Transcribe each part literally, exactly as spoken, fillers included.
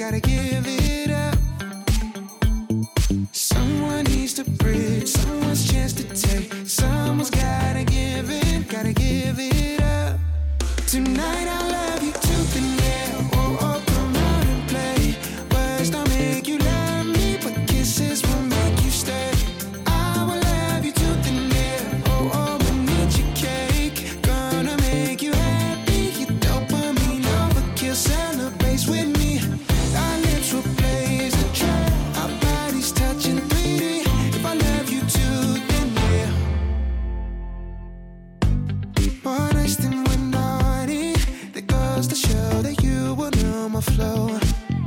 gotta give it up. Someone needs to breathe, someone's chance to take. Someone's gotta give it, gotta give it up. Tonight I love you tooth and nail. Oh, oh, come out and play. Words don't make you love me, but kisses will make you stay. I will love you tooth and nail. Oh, oh, we'll eat your cake. Gonna make you happy. You dopamine overkill, celebrate with me. Our lips will blaze a trail. Our bodies touching three D. If I love you tooth and nail. More nights than we're naughty. That goes to show that you will know my flow.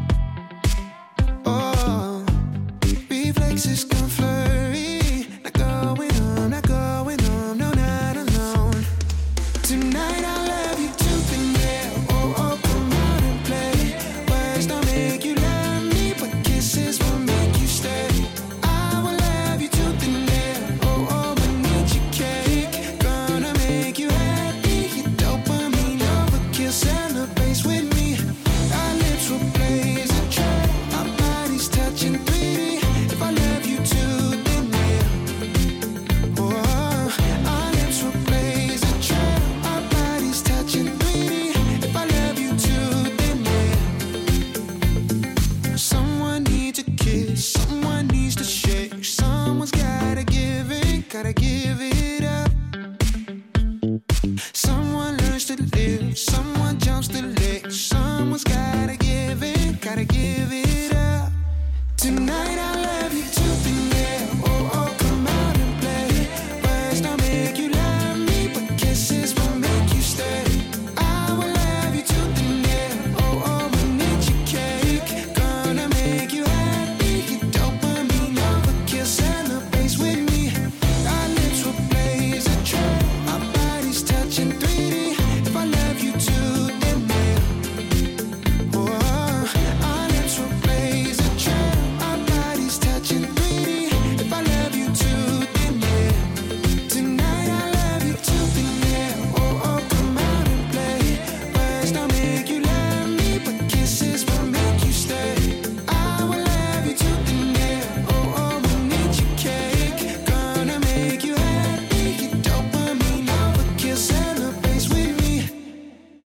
Oh, reflexes can flurry. Not going home, not going home, no, not alone. Tonight I love you tooth and nail. Oh, oh, come out and play. Words don't make you love me, but kisses will make you stay. I will love you tooth and nail. Oh, oh, we'll eat your cake. Gonna make you happy. You dopamine overkill, celebrate with me. Our lips will blaze a trail. Our bodies touching three D. If I love you tooth and nail. Oh, our lips will blaze a trail. Our bodies touching three D. If I love you tooth and nail. Someone needs a kiss, someone needs to shake. Someone's gotta give it, gotta give it up. Someone learns to live, someone jumps the lake. Someone's gotta give it, gotta give it